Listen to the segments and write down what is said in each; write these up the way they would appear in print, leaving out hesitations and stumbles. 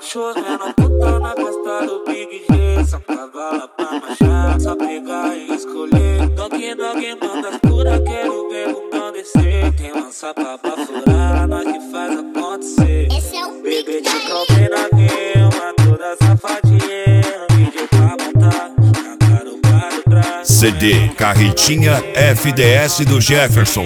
Chovendo puta na costa do Big G, só cavala pra marchar, só pegar e escolher. Dog manda as pura, quero ver o não descer. Tem lança pra furar, nós que faz acontecer. Bebê de calma na guema, toda safadinha. Vídeo pra montar, na garupa do braço. CD Carretinha FDS do Jefferson.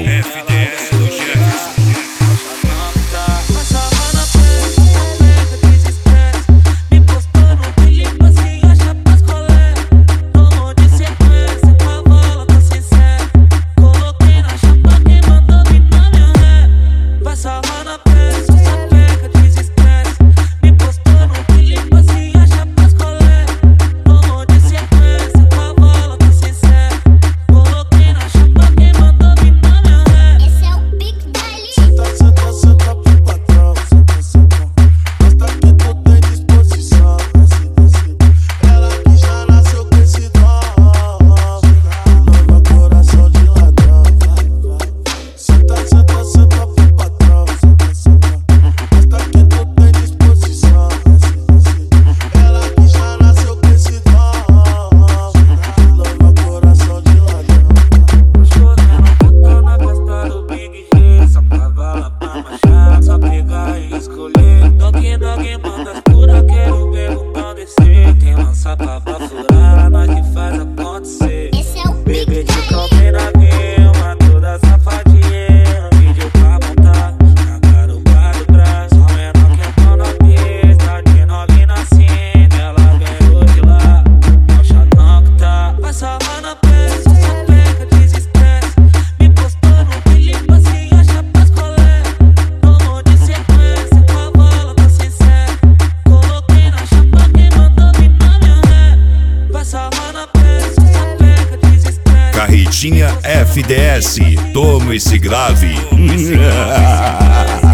Dog manda as pura, quero ver o não descer. Tem lança pra furar, nós que faz acontecer. Bebê de calma na guema, toda safadinha. Vídeo pra montar, na garupa do braço. Só menor que entrou na pista, de nove na cinta. Ela ganhou de lá, não chatão que tá. Vai salvar na peça, só pega desestresse. Me postou no clipe assim, acha pras colé. Tomou de sequência, com a bola tá sincera. Coloquei na chapa quem mandou vir na minha ré. Vai salvar na peça, só pega desestresse. Carretinha FDS, toma esse grave.